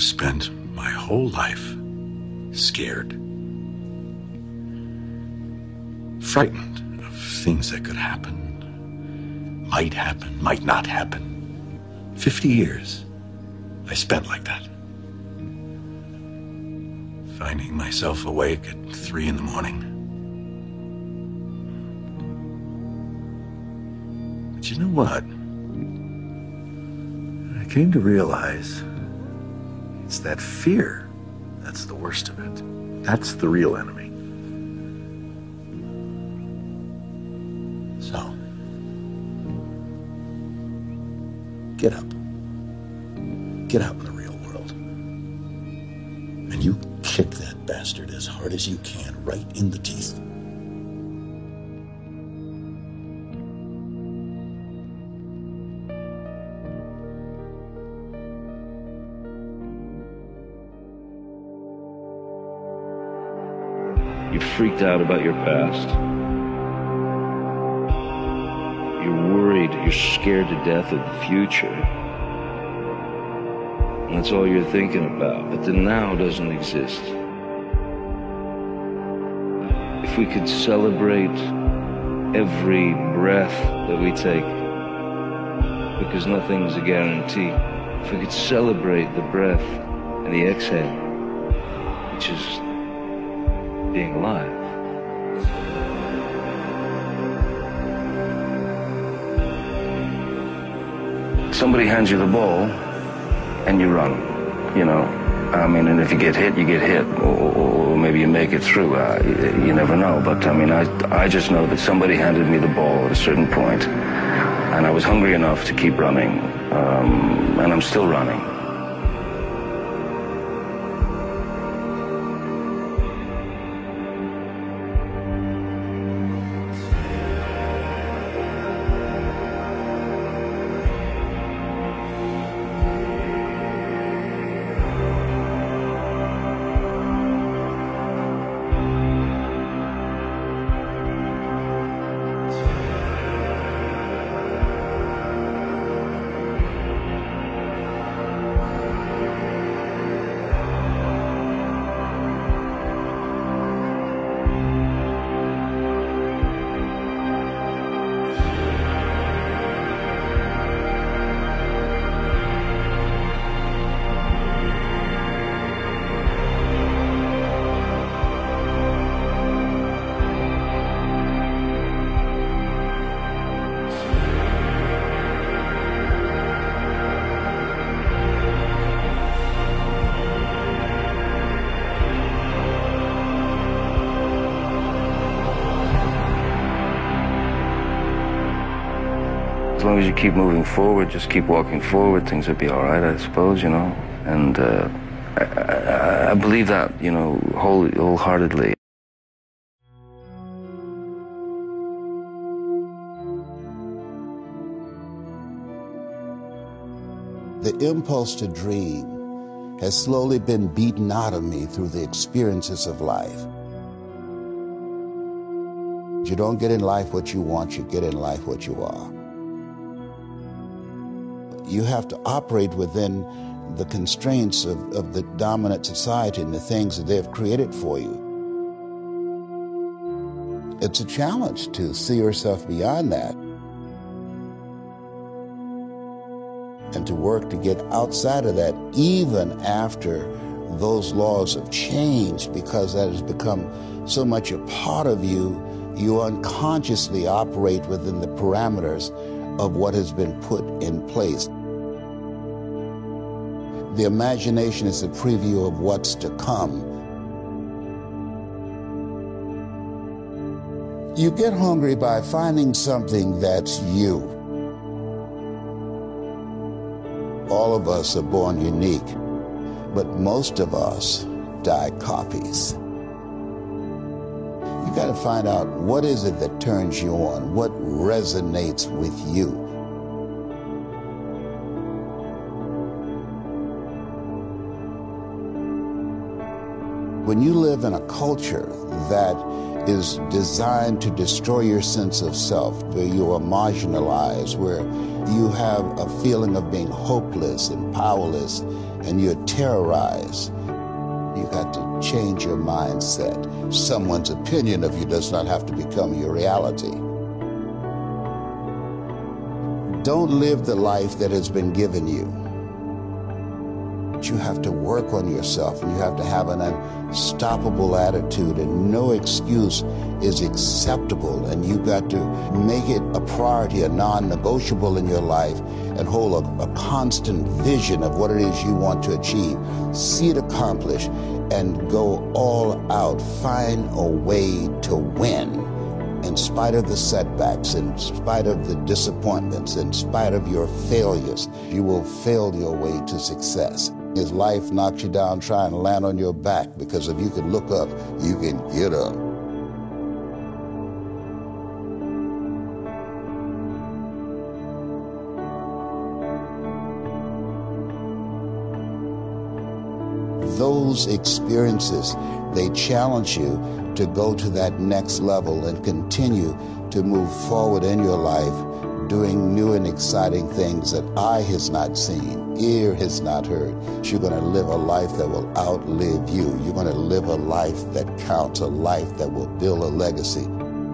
I've spent my whole life scared. Frightened of things that could happen, might not happen. 50 years I spent like that. Finding myself awake at 3 in the morning. But you know what? I came to realize it's that fear that's the worst of it. That's the real enemy. So, get up. Get out in the real world. And you kick that bastard as hard as you can, right in the teeth. You're freaked out about your past. You're worried, you're scared to death of the future. And that's all you're thinking about. But the now doesn't exist. If we could celebrate every breath that we take, because nothing's a guarantee. If we could celebrate the breath and the exhale, which is being alive. Somebody hands you the ball and you run, you know. I mean, and if you get hit, you get hit, or maybe you make it through. You never know. But I mean, I just know that somebody handed me the ball at a certain point, and I was hungry enough to keep running, and I'm still running. As long as you keep moving forward, just keep walking forward, things will be all right, I suppose, you know. And I believe that, you know, wholeheartedly. The impulse to dream has slowly been beaten out of me through the experiences of life. You don't get in life what you want, you get in life what you are. You have to operate within the constraints of the dominant society and the things that they've created for you. It's a challenge to see yourself beyond that and to work to get outside of that even after those laws have changed, because that has become so much a part of you, you unconsciously operate within the parameters of what has been put in place. The imagination is a preview of what's to come. You get hungry by finding something that's you. All of us are born unique, but most of us die copies. You got to find out what is it that turns you on, what resonates with you. when you live in a culture that is designed to destroy your sense of self, where you are marginalized, where you have a feeling of being hopeless and powerless, and you're terrorized, you got to change your mindset. Someone's opinion of you does not have to become your reality. Don't live the life that has been given you. You have to work on yourself, and you have to have an unstoppable attitude, and no excuse is acceptable, and you've got to make it a priority, a non-negotiable in your life, and hold a constant vision of what it is you want to achieve. See it accomplished and go all out. Find a way to win. In spite of the setbacks, in spite of the disappointments, in spite of your failures, you will fail your way to success. If life knocks you down, try and land on your back, because if you can look up, you can get up. Those experiences, they challenge you to go to that next level and continue to move forward in your life, doing new and exciting things that eye has not seen, ear has not heard. You're going to live a life that will outlive you. You're going to live a life that counts, a life that will build a legacy.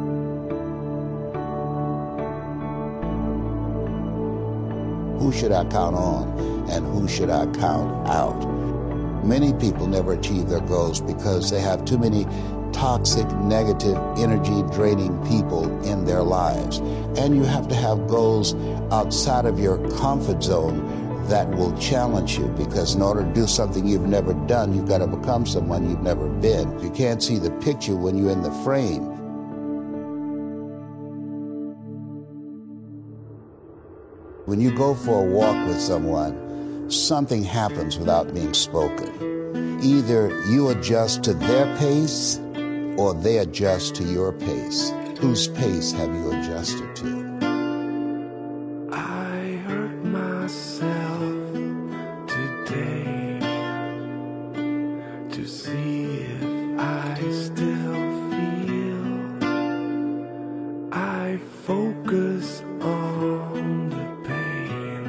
Who should I count on, and who should I count out? Many people never achieve their goals because they have too many toxic, negative, energy-draining people in their lives. And you have to have goals outside of your comfort zone that will challenge you, because in order to do something you've never done, you've got to become someone you've never been. You can't see the picture when you're in the frame. When you go for a walk with someone, something happens without being spoken. Either you adjust to their pace, or they adjust to your pace. Whose pace have you adjusted to? I hurt myself today to see if I still feel. I focus on the pain,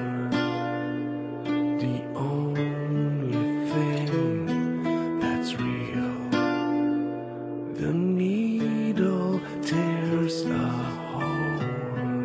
the only thing that's real. The needle tears a hole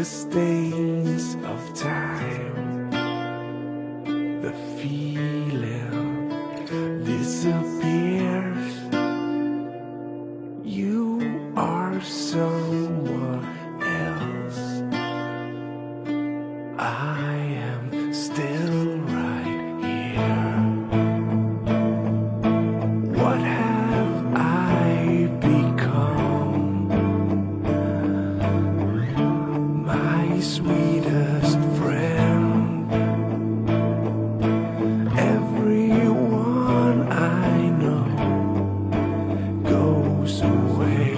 stains of time. The feeling disappears. You are someone else. I am still right here. What have I become? My sweetest friend. Everyone I know goes away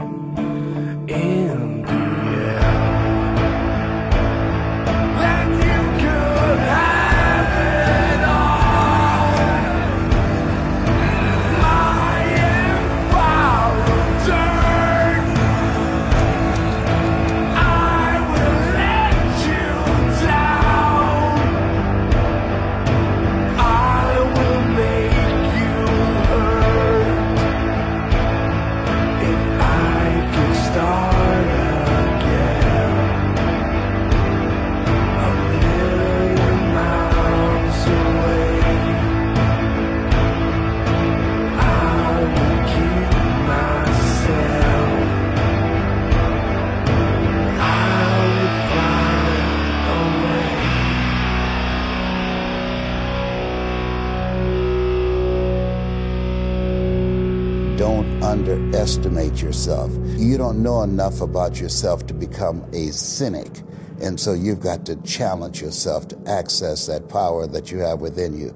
in the end. And you could have it all. My empire will turn. I will let you down. I will make you hurt. If I could start again, a million miles away, I would keep myself. I would fly away. Don't underestimate yourself. You don't know enough about yourself to become a cynic. And so you've got to challenge yourself to access that power that you have within you.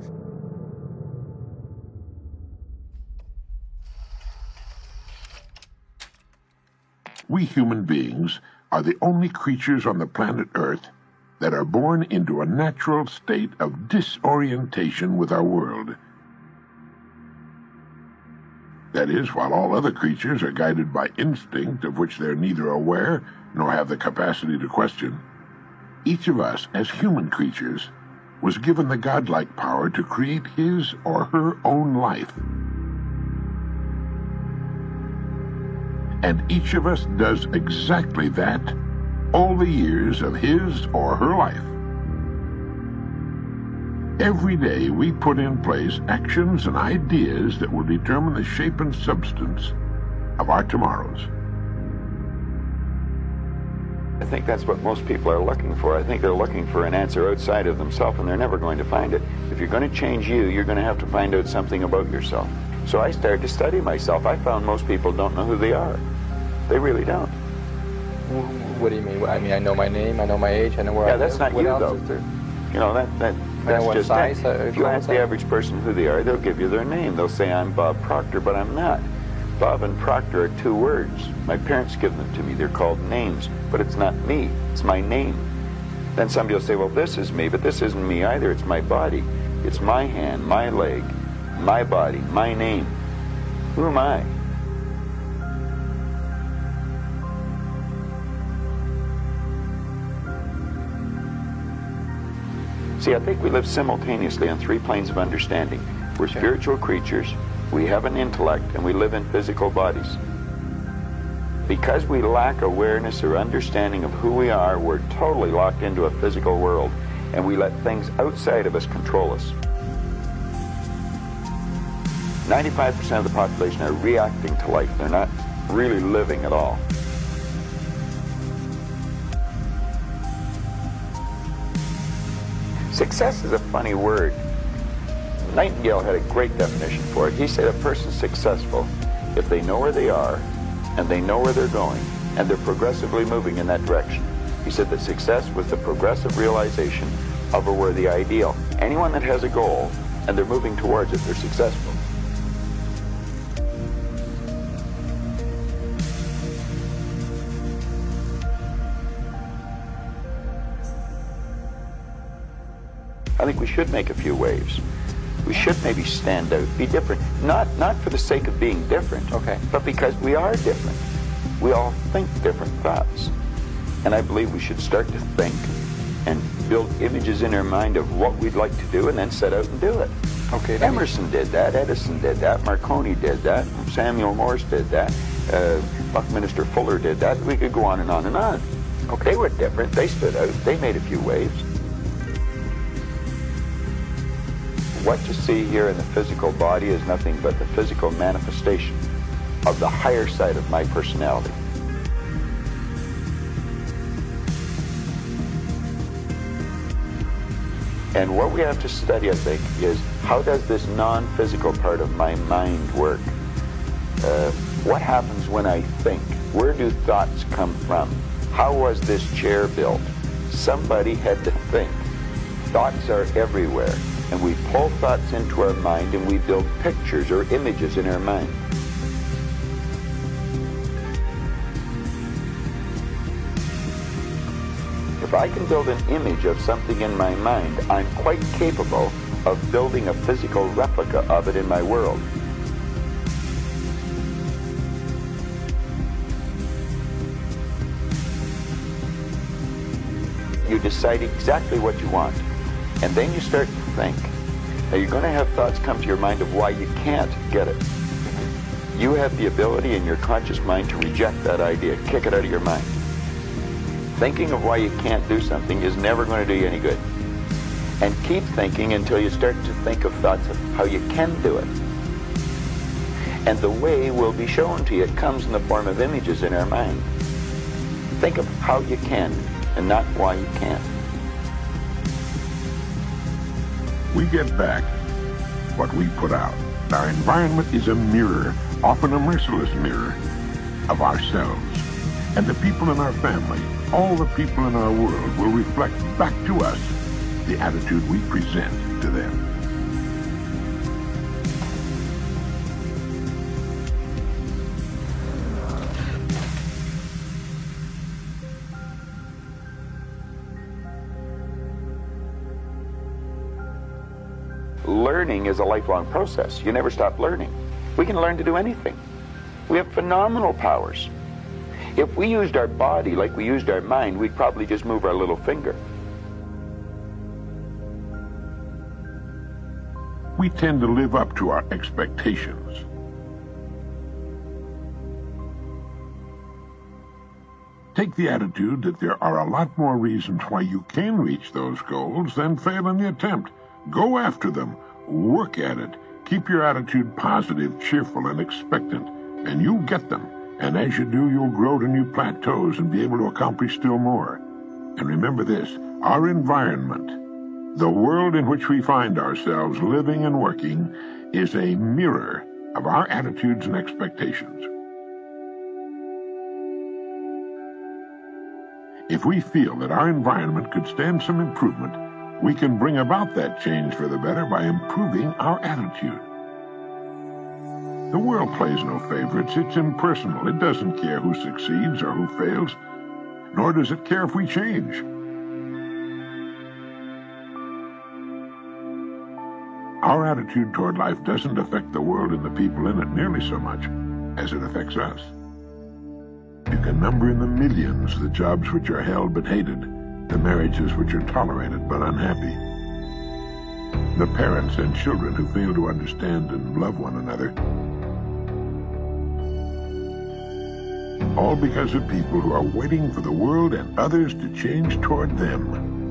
We human beings are the only creatures on the planet Earth that are born into a natural state of disorientation with our world. That is, while all other creatures are guided by instinct of which they're neither aware nor have the capacity to question, each of us, as human creatures, was given the godlike power to create his or her own life. And each of us does exactly that all the years of his or her life. Every day we put in place actions and ideas that will determine the shape and substance of our tomorrows. I think that's what most people are looking for. I think they're looking for an answer outside of themselves, and they're never going to find it. If you're going to change you, you're going to have to find out something about yourself. So I started to study myself. I found most people don't know who they are. They really don't. What do you mean? I mean, I know my name, I know my age, I know where I live. Yeah, that's not What you, else though. is there? You know, that's what just size? it. If you ask the average person who they are, they'll give you their name. They'll say, I'm Bob Proctor, but I'm not. Bob and Proctor are two words. My parents give them to me. They're called names, but it's not me. It's my name. Then somebody will say, well, this is me, but this isn't me either. It's my body. It's my hand, my leg, my body, my name. Who am I? See, I think we live simultaneously on three planes of understanding. We're spiritual creatures, we have an intellect, and we live in physical bodies. Because we lack awareness or understanding of who we are, we're totally locked into a physical world, and we let things outside of us control us. 95% of the population are reacting to life. They're not really living at all. Success is a funny word. Nightingale had a great definition for it. He said a person's successful if they know where they are and they know where they're going and they're progressively moving in that direction. He said that success was the progressive realization of a worthy ideal. Anyone that has a goal and they're moving towards it, they're successful. I think we should make a few waves. We should maybe stand out, be different. Not for the sake of being different, but because we are different. We all think different thoughts. And I believe we should start to think and build images in our mind of what we'd like to do and then set out and do it. Emerson did that, Edison did that, Marconi did that, Samuel Morse did that, Buckminster Fuller did that. We could go on and on and on. Okay, they were different. They stood out. They made a few waves. What you see here in the physical body is nothing but the physical manifestation of the higher side of my personality. And what we have to study, I think, is how does this non-physical part of my mind work? What happens when I think? Where do thoughts come from? How was this chair built? Somebody had to think. Thoughts are everywhere, and we pull thoughts into our mind and we build pictures or images in our mind. If I can build an image of something in my mind, I'm quite capable of building a physical replica of it in my world. You decide exactly what you want, and then you start to think. Now you're going to have thoughts come to your mind of why you can't get it. You have the ability in your conscious mind to reject that idea, kick it out of your mind. Thinking of why you can't do something is never going to do you any good. And keep thinking until you start to think of thoughts of how you can do it. And the way will be shown to you. It comes in the form of images in our mind. Think of how you can and not why you can't. We get back what we put out. Our environment is a mirror, often a merciless mirror, of ourselves. And the people in our family, all the people in our world, will reflect back to us the attitude we present to them. Learning is a lifelong process. You never stop learning. We can learn to do anything. We have phenomenal powers. If we used our body like we used our mind, we'd probably just move our little finger. We tend to live up to our expectations. Take the attitude that there are a lot more reasons why you can reach those goals than fail in the attempt. Go after them. Work at it. Keep your attitude positive, cheerful, and expectant, and you'll get them. And as you do, you'll grow to new plateaus and be able to accomplish still more. And remember this, our environment, the world in which we find ourselves living and working, is a mirror of our attitudes and expectations. If we feel that our environment could stand some improvement, we can bring about that change for the better by improving our attitude. The world plays no favorites. It's impersonal. It doesn't care who succeeds or who fails, nor does it care if we change. Our attitude toward life doesn't affect the world and the people in it nearly so much as it affects us. You can number in the millions the jobs which are held but hated, the marriages which are tolerated but unhappy, the parents and children who fail to understand and love one another, all because of people who are waiting for the world and others to change toward them.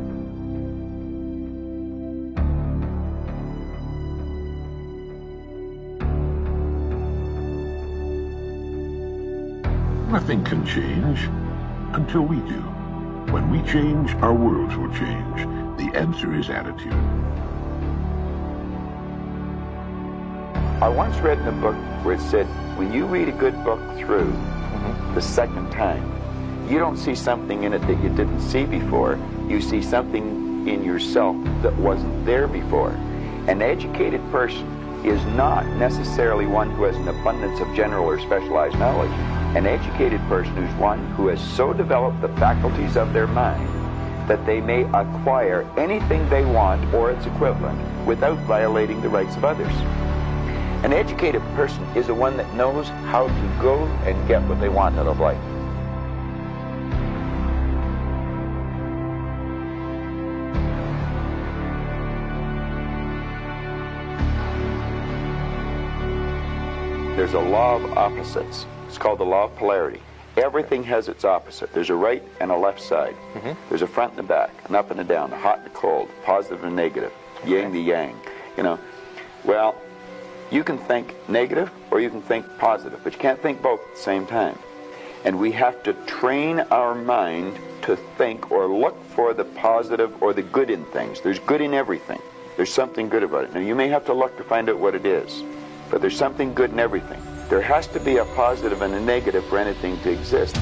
Nothing can change until we do. When we change, our worlds will change. The answer is attitude. I once read in a book where it said, when you read a good book through the second time, you don't see something in it that you didn't see before. You see something in yourself that wasn't there before. An educated person is not necessarily one who has an abundance of general or specialized knowledge. An educated person is one who has so developed the faculties of their mind that they may acquire anything they want or its equivalent without violating the rights of others. An educated person is the one that knows how to go and get what they want out of life. There's a law of opposites. It's called the law of polarity. Everything has its opposite. There's a right and a left side. There's a front and a back, an up and a down, a hot and a cold, positive and negative, yin the yang. You know, well, you can think negative or you can think positive, but you can't think both at the same time. And we have to train our mind to think or look for the positive or the good in things. There's good in everything. There's something good about it. Now, you may have to look to find out what it is, but there's something good in everything. There has to be a positive and a negative for anything to exist.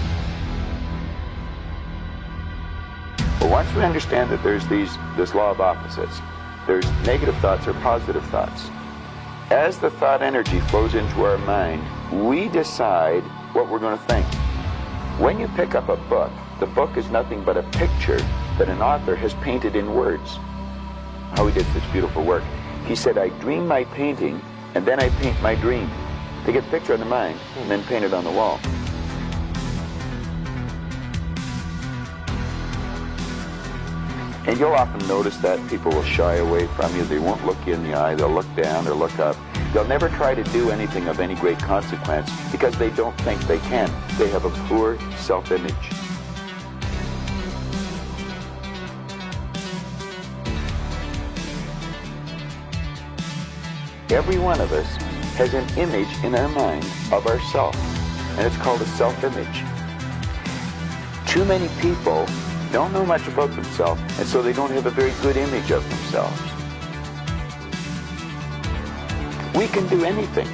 But once we understand that there's this law of opposites, there's negative thoughts or positive thoughts. As the thought energy flows into our mind, we decide what we're going to think. When you pick up a book, the book is nothing but a picture that an author has painted in words. How he did such beautiful work. He said, I dream my painting, and then I paint my dream. They get a picture in the mind, and then paint it on the wall. And you'll often notice that people will shy away from you. They won't look you in the eye. They'll look down or look up. They'll never try to do anything of any great consequence because they don't think they can. They have a poor self-image. Every one of us has an image in our mind of ourselves, and it's called a self-image. Too many people don't know much about themselves, and so they don't have a very good image of themselves. We can do anything.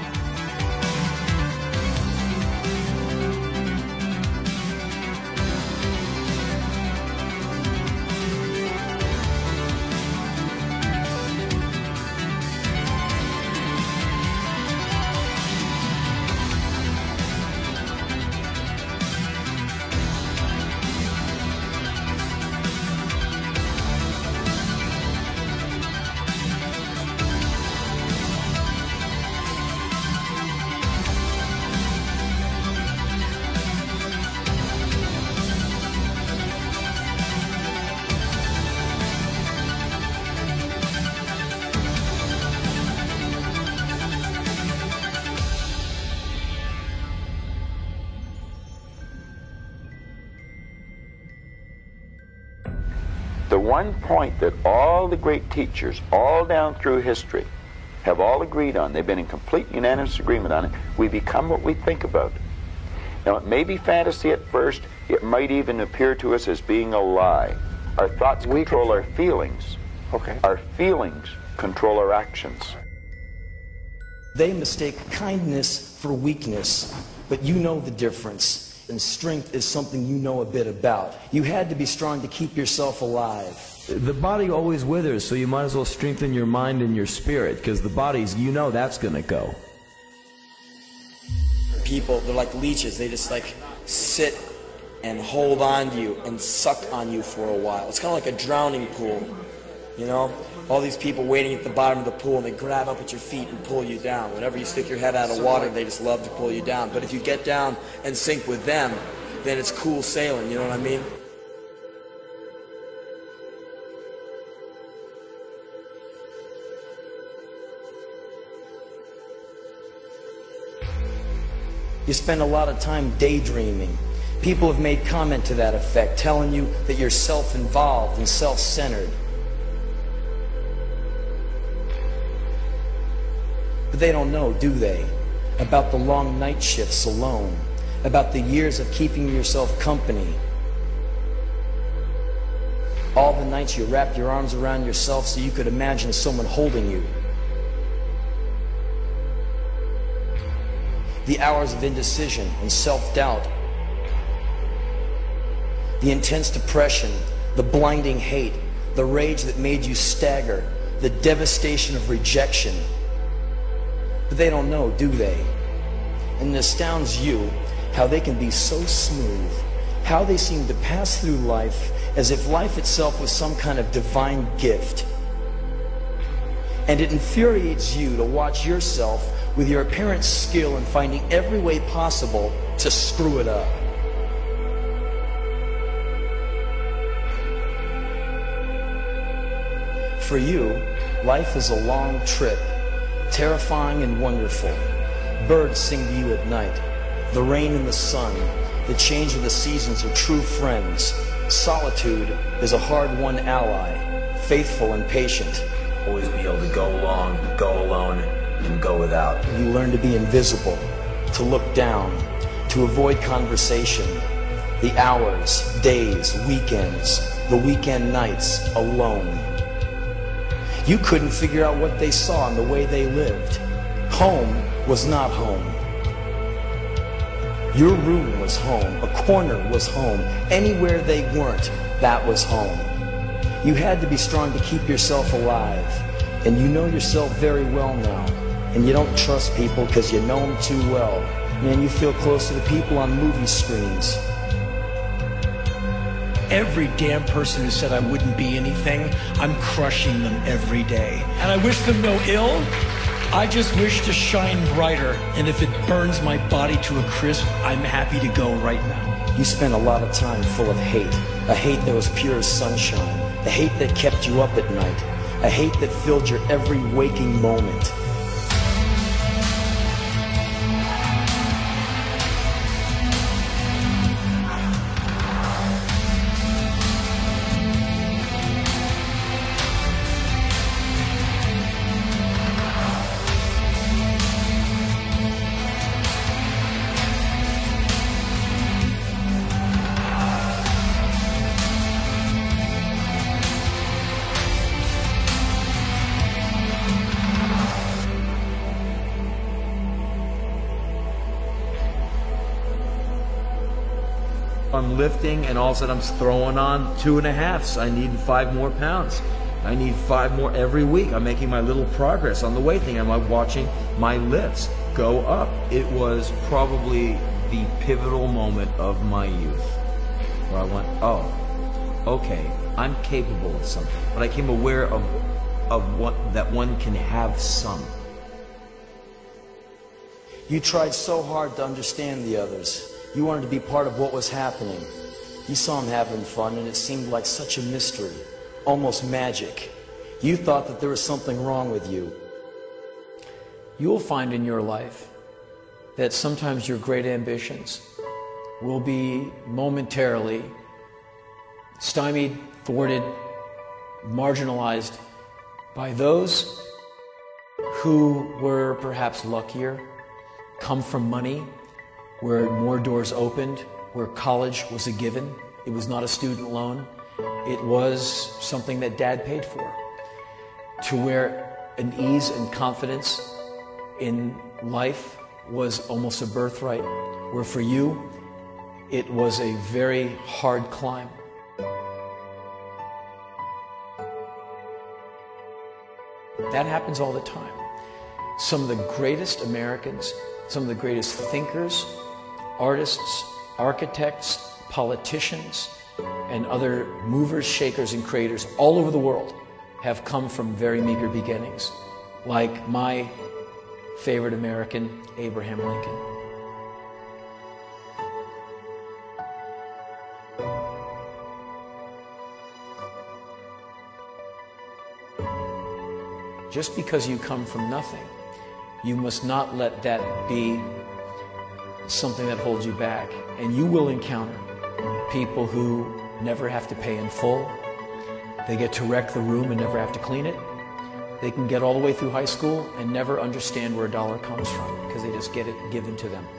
The one point that all the great teachers, all down through history, have all agreed on, they've been in complete unanimous agreement on it, we become what we think about. Now, it may be fantasy at first, it might even appear to us as being a lie. Our thoughts control our feelings. Okay. Our feelings control our actions. They mistake kindness for weakness, but you know the difference. And strength is something you know a bit about. You had to be strong to keep yourself alive. The body always withers, so you might as well strengthen your mind and your spirit, because the body's, you know that's going to go. People, they're like leeches. They just like sit and hold on to you and suck on you for a while. It's kind of like a drowning pool, you know? All these people waiting at the bottom of the pool, and they grab up at your feet and pull you down. Whenever you stick your head out of water, they just love to pull you down. But if you get down and sink with them, then it's cool sailing, you know what I mean? You spend a lot of time daydreaming. People have made comment to that effect, telling you that you're self-involved and self-centered. But they don't know, do they? About the long night shifts alone, about the years of keeping yourself company. All the nights you wrapped your arms around yourself so you could imagine someone holding you. The hours of indecision and self-doubt. The intense depression, the blinding hate, the rage that made you stagger, the devastation of rejection. But they don't know, do they? And it astounds you how they can be so smooth, how they seem to pass through life as if life itself was some kind of divine gift. And it infuriates you to watch yourself with your apparent skill in finding every way possible to screw it up. For you, life is a long trip, terrifying and wonderful. Birds sing to you at night, the rain and the sun, The change of the seasons are true friends. Solitude is a hard-won ally, faithful and patient. Always be able to go along, go alone, and go without. You learn to be invisible, to look down, to avoid conversation. The hours, days, weekends, the weekend nights alone. You couldn't figure out what they saw and the way they lived. Home was not home. Your room was home. A corner was home. Anywhere they weren't, that was home. You had to be strong to keep yourself alive. And you know yourself very well now. And you don't trust people because you know them too well. Man, you feel close to the people on movie screens. Every damn person who said I wouldn't be anything, I'm crushing them every day. And I wish them no ill. I just wish to shine brighter. And if it burns my body to a crisp, I'm happy to go right now. You spent a lot of time full of hate. A hate that was pure as sunshine. A hate that kept you up at night. A hate that filled your every waking moment. I'm lifting and all of a sudden I'm throwing on 2.5s. I need 5 more pounds. I need 5 more every week. I'm making my little progress on the weight thing. I'm watching my lifts go up. It was probably the pivotal moment of my youth where I went, oh, okay, I'm capable of something. But I became aware of what that one can have some. You tried so hard to understand the others. You wanted to be part of what was happening. You saw them having fun, and it seemed like such a mystery, almost magic. You thought that there was something wrong with you. You'll find in your life that sometimes your great ambitions will be momentarily stymied, thwarted, marginalized by those who were perhaps luckier, come from money, where more doors opened, where college was a given. It was not a student loan. It was something that Dad paid for. To where an ease and confidence in life was almost a birthright, where for you, it was a very hard climb. That happens all the time. Some of the greatest Americans, some of the greatest thinkers, artists, architects, politicians, and other movers, shakers, and creators all over the world have come from very meager beginnings, like my favorite American, Abraham Lincoln. Just because you come from nothing, you must not let that be something that holds you back. And you will encounter people who never have to pay in full. They get to wreck the room and never have to clean it. They can get all the way through high school and never understand where a dollar comes from because they just get it given to them.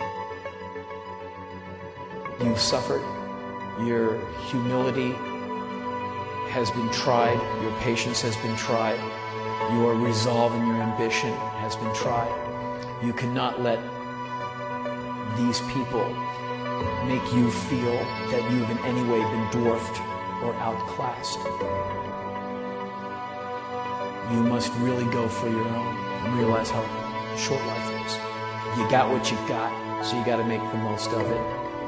You've suffered. Your humility has been tried. Your patience has been tried. Your resolve and your ambition has been tried. You cannot let these people make you feel that you've in any way been dwarfed or outclassed. You must really go for your own and realize how short life is. You got what you got, so you got to make the most of it.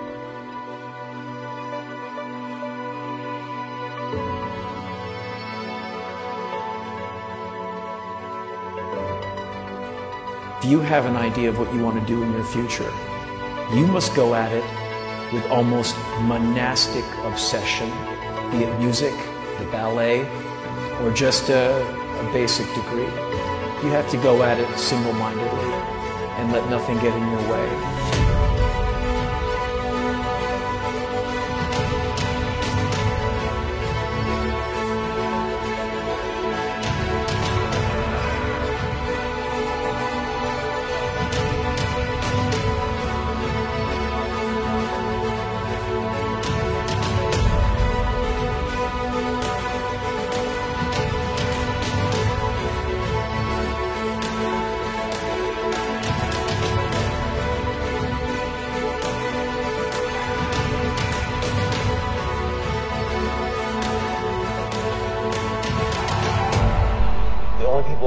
If you have an idea of what you want to do in your future, you must go at it with almost monastic obsession, be it music, the ballet, or just a basic degree. You have to go at it single-mindedly and let nothing get in your way.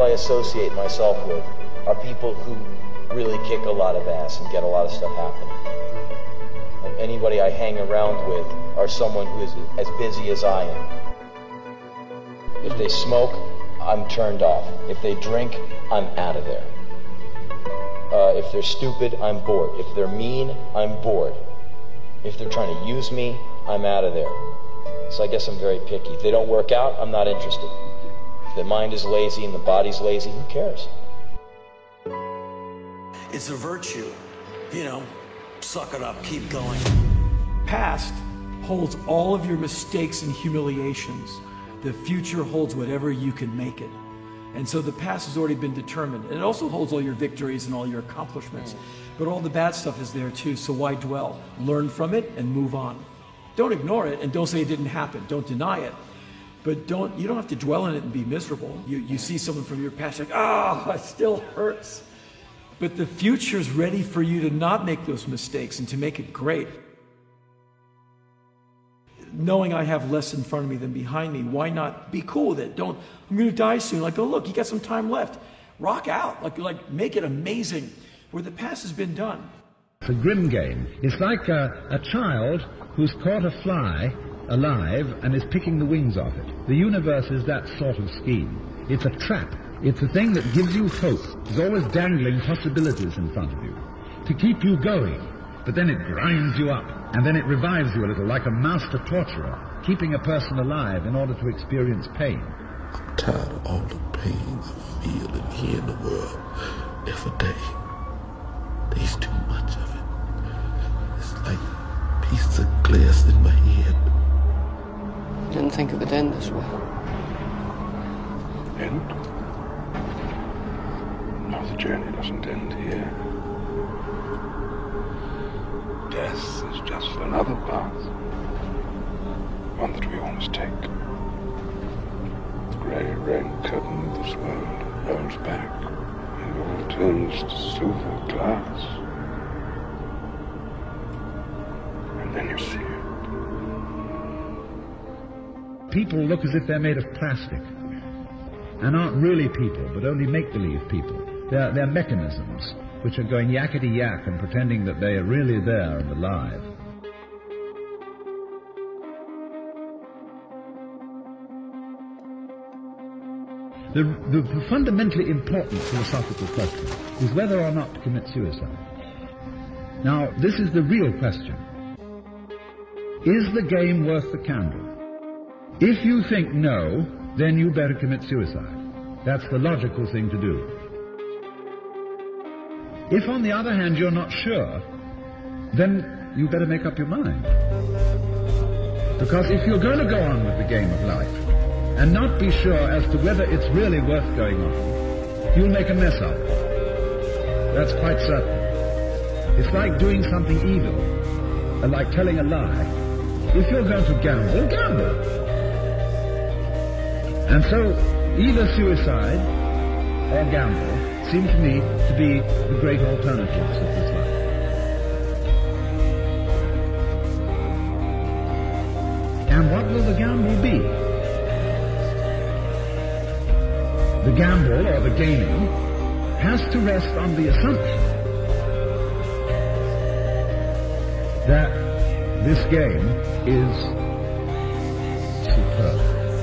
I associate myself with are people who really kick a lot of ass and get a lot of stuff happening. And anybody I hang around with are someone who is as busy as I am. If they smoke, I'm turned off. If they drink, I'm out of there. If they're stupid, I'm bored. If they're mean, I'm bored. If they're trying to use me, I'm out of there. So I guess I'm very picky. If they don't work out, I'm not interested. If the mind is lazy and the body's lazy, who cares? It's a virtue. You know, suck it up, keep going. Past holds all of your mistakes and humiliations. The future holds whatever you can make it. And so the past has already been determined. And it also holds all your victories and all your accomplishments. But all the bad stuff is there too, so why dwell? Learn from it and move on. Don't ignore it and don't say it didn't happen. Don't deny it. But you don't have to dwell in it and be miserable. You see someone from your past, like, oh, it still hurts. But the future's ready for you to not make those mistakes and to make it great. Knowing I have less in front of me than behind me, why not be cool with it? I'm going to die soon. Like, oh, look, you got some time left. Rock out. Like make it amazing where the past has been done. It's a grim game. It's like a child who's caught a fly alive and is picking the wings off it. The universe is that sort of scheme. It's a trap. It's a thing that gives you hope. It's always dangling possibilities in front of you to keep you going. But then it grinds you up, and then it revives you a little, like a master torturer, keeping a person alive in order to experience pain. I'm tired of all the pain I feel and hear in the world every day. There's too much of it. It's like pieces of glass in my head. Didn't think of it end this way. End? No, the journey doesn't end here. Death is just another path. One that we all must take. The grey rain curtain of this world rolls back and all turns to silver glass. And then you see it. People look as if they're made of plastic and aren't really people, but only make-believe people. They're mechanisms which are going yakety-yak and pretending that they are really there and alive. The fundamentally important philosophical question is whether or not to commit suicide. Now, this is the real question. Is the game worth the candle? If you think no, then you better commit suicide. That's the logical thing to do. If, on the other hand, you're not sure, then you better make up your mind. Because if you're going to go on with the game of life and not be sure as to whether it's really worth going on, you'll make a mess of it. That's quite certain. It's like doing something evil, and like telling a lie. If you're going to gamble, gamble. And so, either suicide or gamble seem to me to be the great alternatives of this life. And what will the gamble be? The gamble, or the gaming, has to rest on the assumption that this game is superb.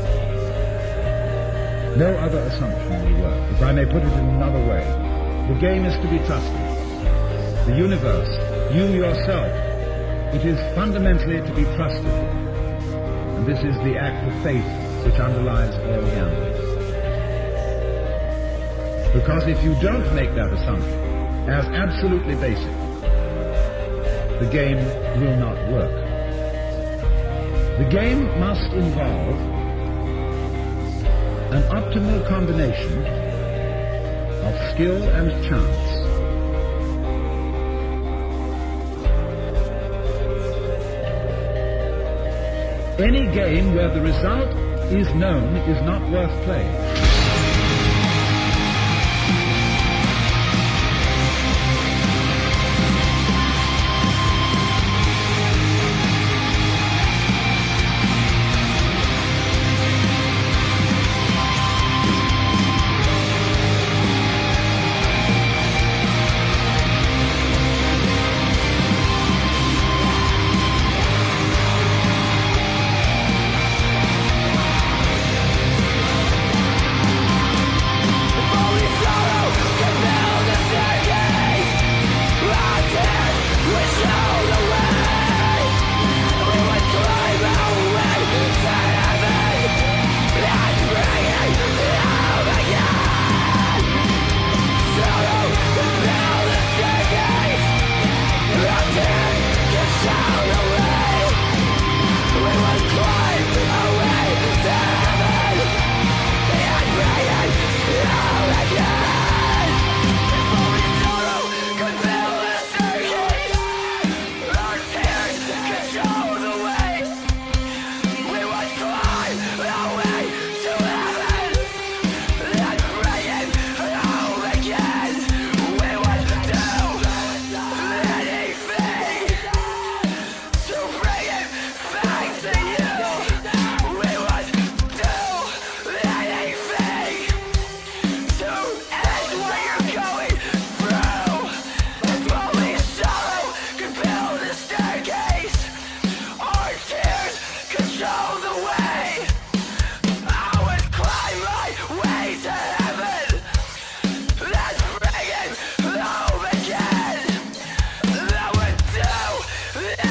No other assumption will work. If I may put it in another way, the game is to be trusted. The universe, you yourself, it is fundamentally to be trusted. And this is the act of faith which underlies all gambling. Because if you don't make that assumption as absolutely basic, the game will not work. The game must involve an optimal combination of skill and chance. Any game where the result is known is not worth playing.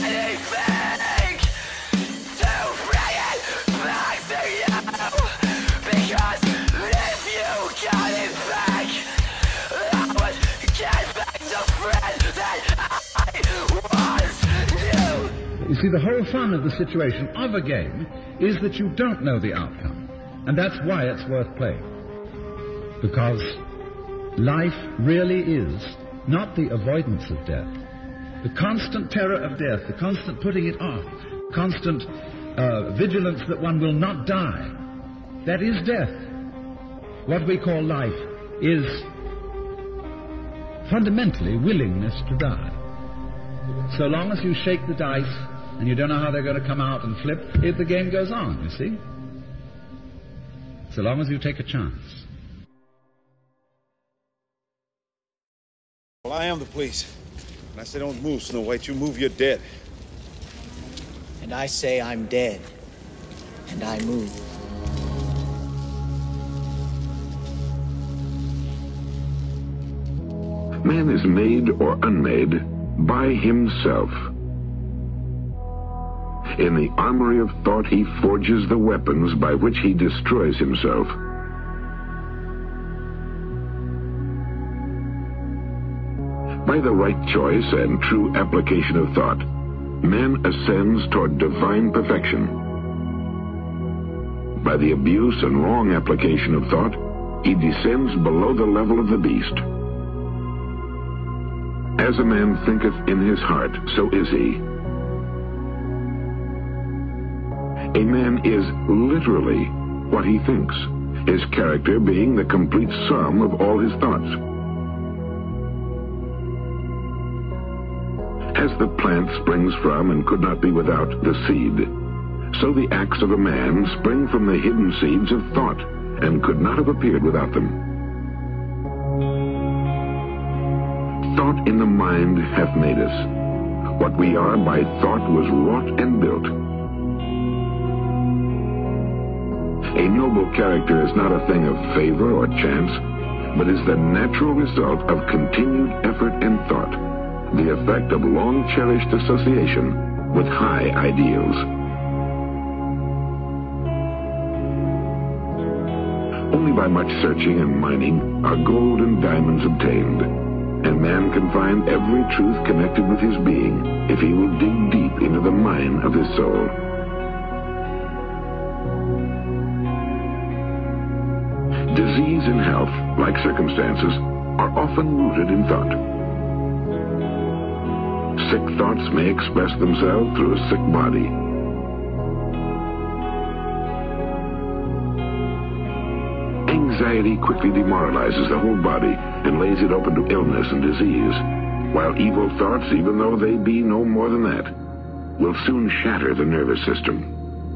You see, the whole fun of the situation of a game is that you don't know the outcome. And that's why it's worth playing. Because life really is not the avoidance of death. The constant terror of death, the constant putting it off, constant vigilance that one will not die, that is death. What we call life is fundamentally willingness to die. So long as you shake the dice and you don't know how they're going to come out and flip, the game goes on, you see? So long as you take a chance. Well, I am the police. And I say don't move, Snow White. You move, you're dead. And I say I'm dead. And I move. Man is made or unmade by himself. In the armory of thought, he forges the weapons by which he destroys himself. By the right choice and true application of thought, man ascends toward divine perfection. By the abuse and wrong application of thought, he descends below the level of the beast. As a man thinketh in his heart, so is he. A man is literally what he thinks, his character being the complete sum of all his thoughts. As the plant springs from and could not be without the seed, so the acts of a man spring from the hidden seeds of thought and could not have appeared without them. Thought in the mind hath made us. What we are by thought was wrought and built. A noble character is not a thing of favor or chance, but is the natural result of continued effort and thought, the effect of long-cherished association with high ideals. Only by much searching and mining are gold and diamonds obtained, and man can find every truth connected with his being if he will dig deep into the mine of his soul. Disease and health, like circumstances, are often rooted in thought. Sick thoughts may express themselves through a sick body. Anxiety quickly demoralizes the whole body and lays it open to illness and disease, while evil thoughts, even though they be no more than that, will soon shatter the nervous system.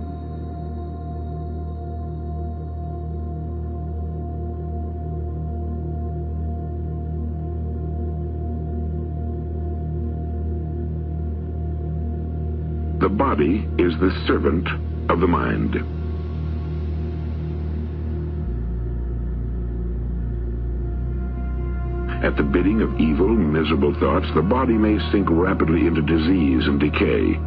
The body is the servant of the mind. At the bidding of evil, miserable thoughts, the body may sink rapidly into disease and decay.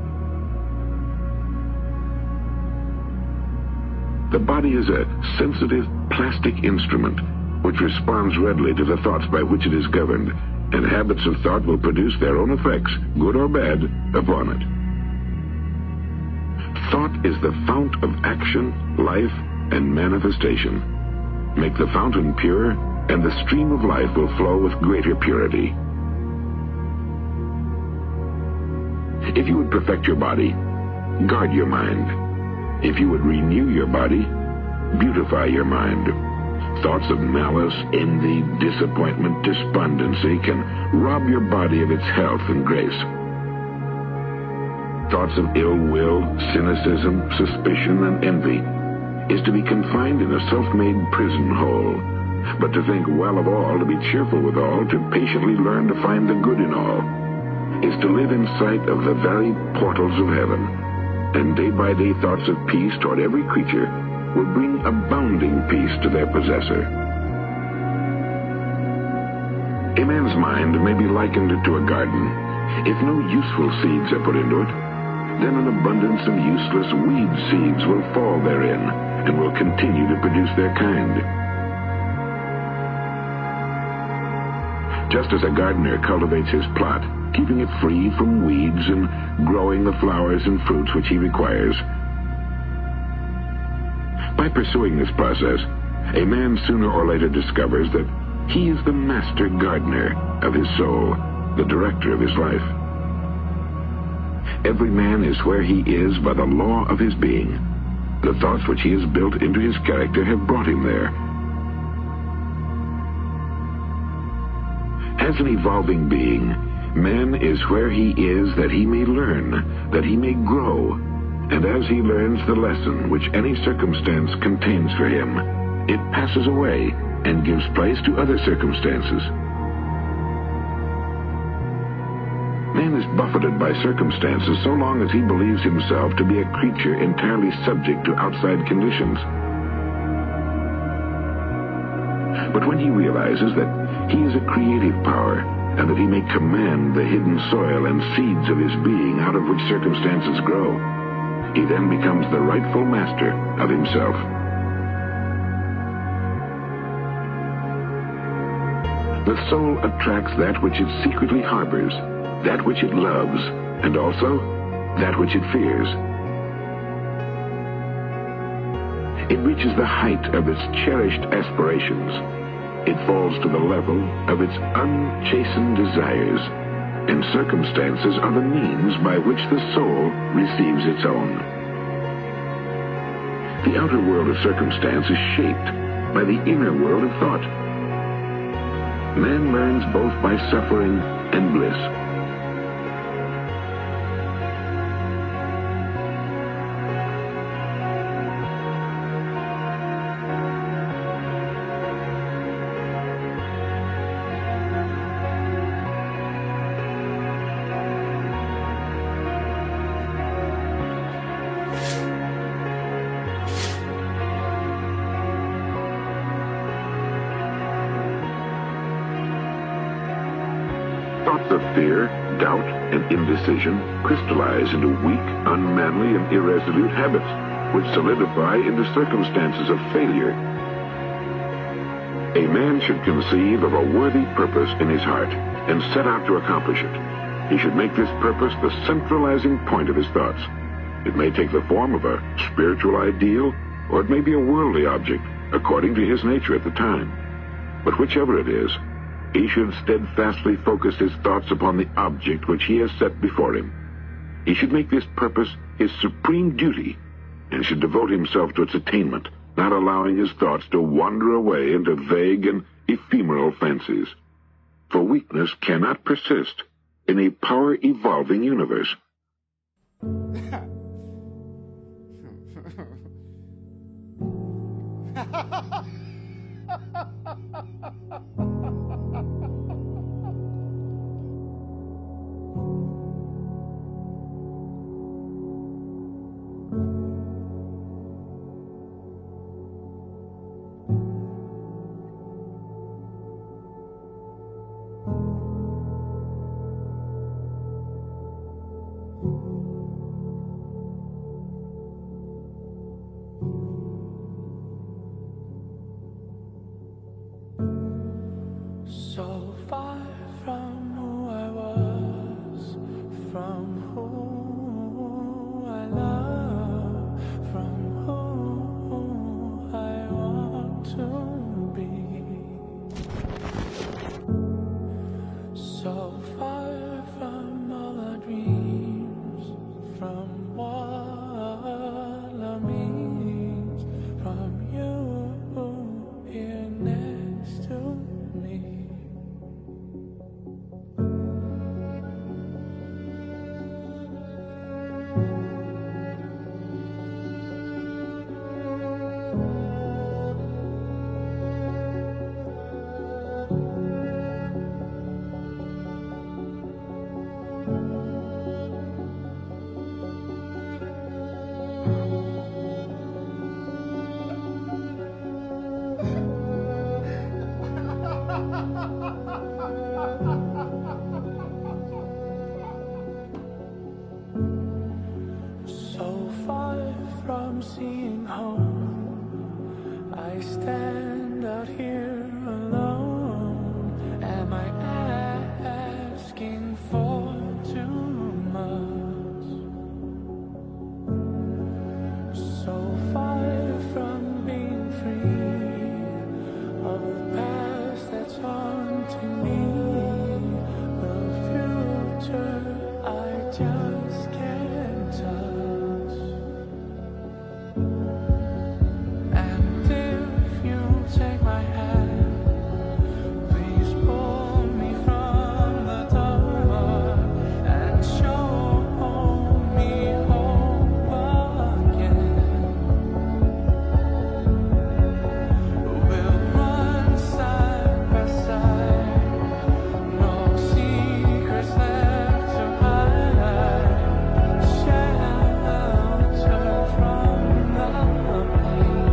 The body is a sensitive plastic instrument which responds readily to the thoughts by which it is governed, and habits of thought will produce their own effects, good or bad, upon it. Thought is the fount of action, life, and manifestation. Make the fountain pure, and the stream of life will flow with greater purity. If you would perfect your body, guard your mind. If you would renew your body, beautify your mind. Thoughts of malice, envy, disappointment, despondency can rob your body of its health and grace. Thoughts of ill will, cynicism, suspicion, and envy is to be confined in a self-made prison hole. But to think well of all, to be cheerful with all, to patiently learn to find the good in all, is to live in sight of the very portals of heaven. And day by day thoughts of peace toward every creature will bring abounding peace to their possessor. A man's mind may be likened to a garden, If no useful seeds are put into it, then an abundance of useless weed seeds will fall therein and will continue to produce their kind. Just as a gardener cultivates his plot, keeping it free from weeds and growing the flowers and fruits which he requires. By pursuing this process, a man sooner or later discovers that he is the master gardener of his soul, the director of his life. Every man is where he is by the law of his being. The thoughts which he has built into his character have brought him there. As an evolving being, man is where he is that he may learn, that he may grow, and as he learns the lesson which any circumstance contains for him, it passes away and gives place to other circumstances. Man is buffeted by circumstances so long as he believes himself to be a creature entirely subject to outside conditions. But when he realizes that he is a creative power and that he may command the hidden soil and seeds of his being out of which circumstances grow, he then becomes the rightful master of himself. The soul attracts that which it secretly harbors, that which it loves, and also that which it fears. It reaches the height of its cherished aspirations. It falls to the level of its unchastened desires, and circumstances are the means by which the soul receives its own. The outer world of circumstance is shaped by the inner world of thought. Man learns both by suffering and bliss. Thoughts of fear, doubt, and indecision crystallize into weak, unmanly, and irresolute habits, which solidify into circumstances of failure. A man should conceive of a worthy purpose in his heart and set out to accomplish it. He should make this purpose the centralizing point of his thoughts. It may take the form of a spiritual ideal, or it may be a worldly object, according to his nature at the time. But whichever it is, he should steadfastly focus his thoughts upon the object which he has set before him. He should make this purpose his supreme duty, and should devote himself to its attainment, not allowing his thoughts to wander away into vague and ephemeral fancies. For weakness cannot persist in a power-evolving universe. So far from who I was, from who I love, from who I want to be. So far from all the dreams, from what love means, from you here next to me. from seeing home. I stand out here alone. Am I asking for too much? So far from being free of the past that's haunting me. The future I just can't touch. And if you take my hand, please pull me from the dark and show me hope again. We'll run side by side, no secrets left to hide, shelter from the pain.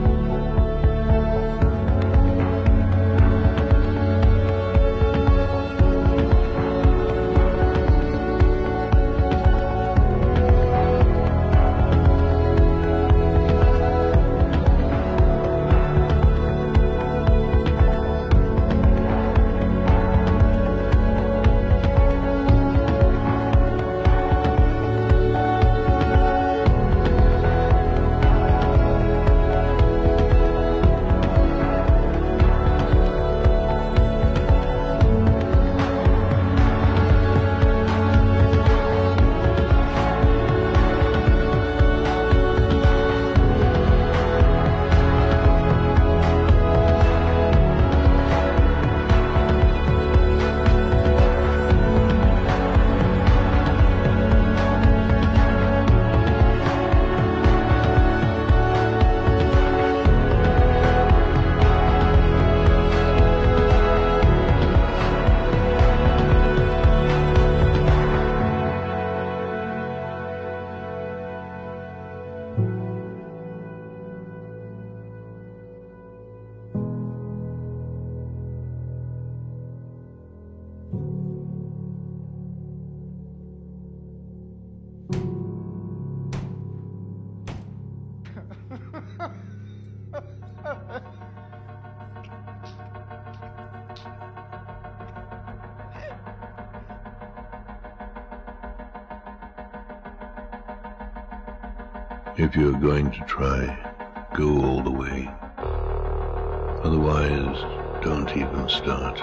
If you're going to try, go all the way. Otherwise, don't even start.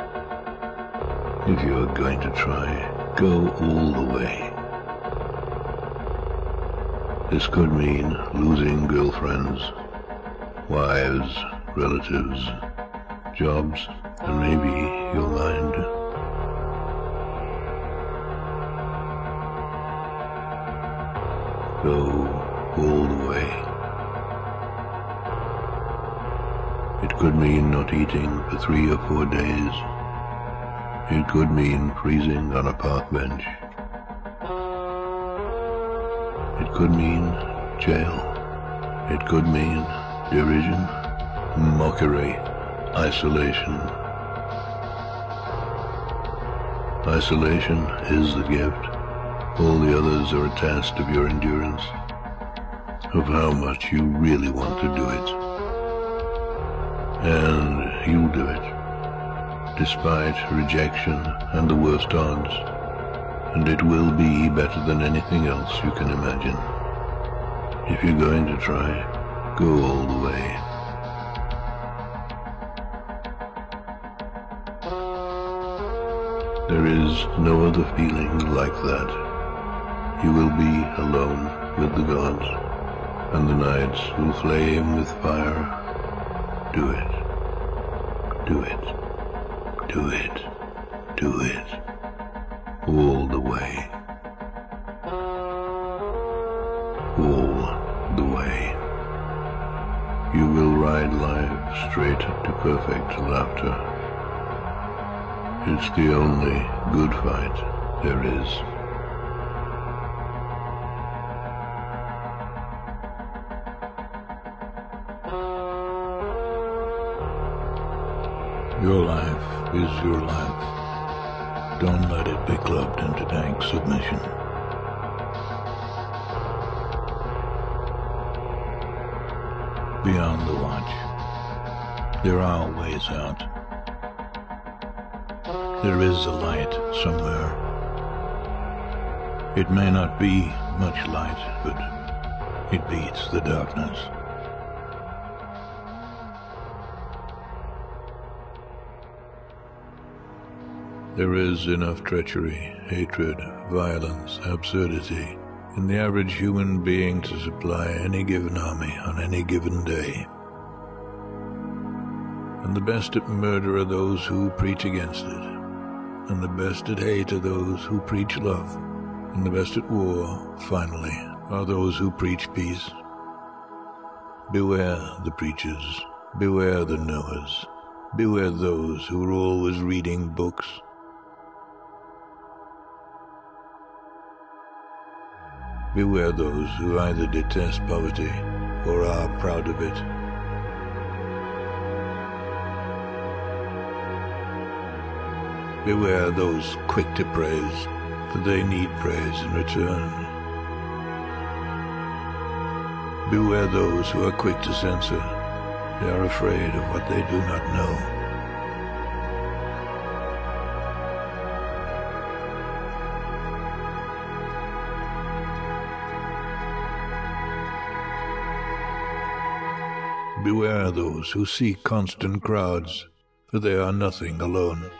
If you're going to try, go all the way. This could mean losing girlfriends, wives, relatives, jobs, and maybe your mind. Go all the way. It could mean not eating for 3 or 4 days. It could mean freezing on a park bench. It could mean jail. It could mean derision, mockery, isolation. Isolation is the gift. All the others are a test of your endurance, of how much you really want to do it. And you'll do it, despite rejection and the worst odds. And it will be better than anything else you can imagine. If you're going to try, go all the way. There is no other feeling like that. You will be alone with the gods, and the nights will flame with fire. Do it. Do it. Do it. Do it. All the way. All the way. You will ride life straight to perfect laughter. It's the only good fight there is. Your life is your life. Don't let it be clubbed into dank submission. beyond the watch. There are ways out. There is a light somewhere. It may not be much light, but it beats the darkness. There is enough treachery, hatred, violence, absurdity in the average human being to supply any given army on any given day. And the best at murder are those who preach against it, and the best at hate are those who preach love, and the best at war, finally, are those who preach peace. Beware the preachers, beware the knowers, beware those who are always reading books. Beware those who either detest poverty or are proud of it. Beware those quick to praise, for they need praise in return. Beware those who are quick to censor. They are afraid of what they do not know. Beware those who seek constant crowds, for they are nothing alone.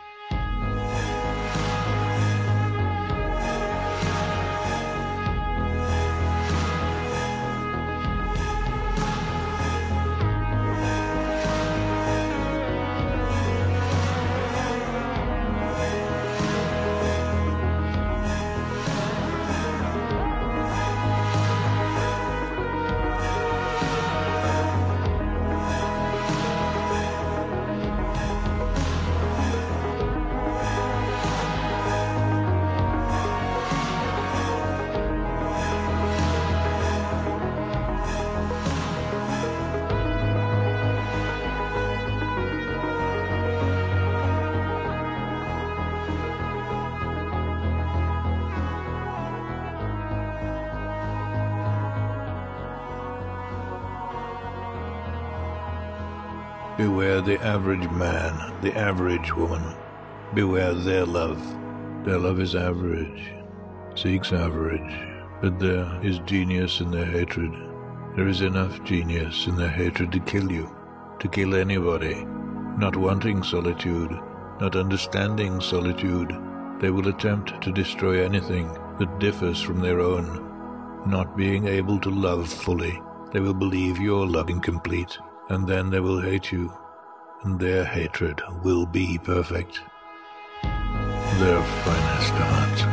Beware the average man, the average woman. Beware their love. Their love is average, seeks average, but there is genius in their hatred. There is enough genius in their hatred to kill you, to kill anybody. Not wanting solitude, not understanding solitude, they will attempt to destroy anything that differs from their own. Not being able to love fully, they will believe your love incomplete. And then they will hate you, and their hatred will be perfect. Their finest art.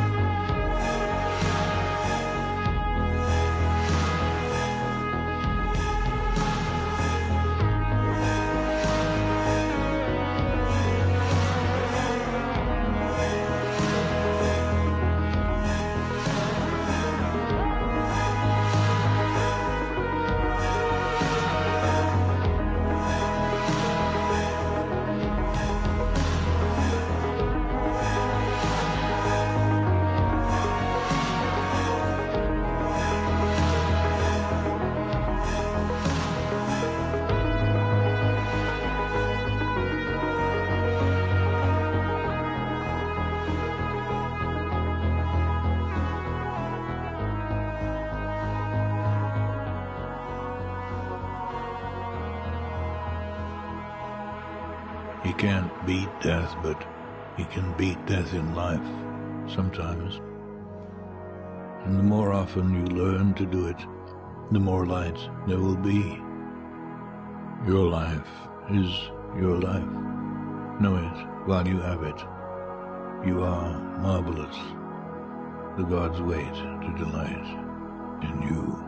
He can't beat death, but he can beat death in life, sometimes. And the more often you learn to do it, the more light there will be. Your life is your life. Know it while you have it. You are marvelous. The gods wait to delight in you.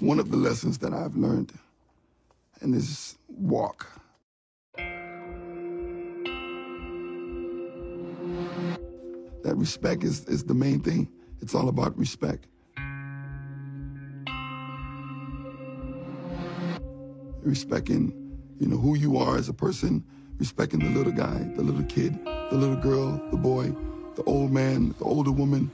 one of the lessons that I've learned in this walk. That respect is the main thing. It's all about respect. Respecting, who you are as a person, respecting the little guy, the little kid, the little girl, the boy, the old man, the older woman.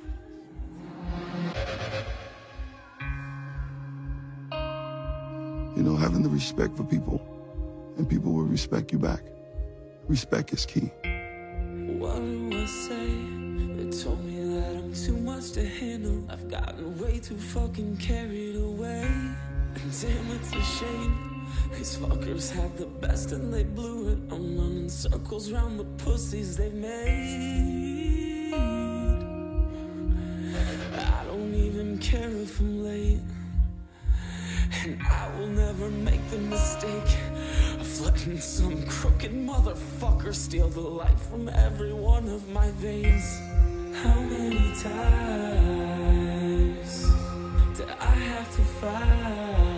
Having the respect for people, and people will respect you back. Respect is key. What do I say? They told me that I'm too much to handle. I've gotten way too fucking carried away. And damn, it's a shame. These fuckers had the best and they blew it. I'm running circles round the pussies they've made. I don't even care if I'm late. And I will never make the mistake of letting some crooked motherfucker steal the life from every one of my veins. How many times did I have to fight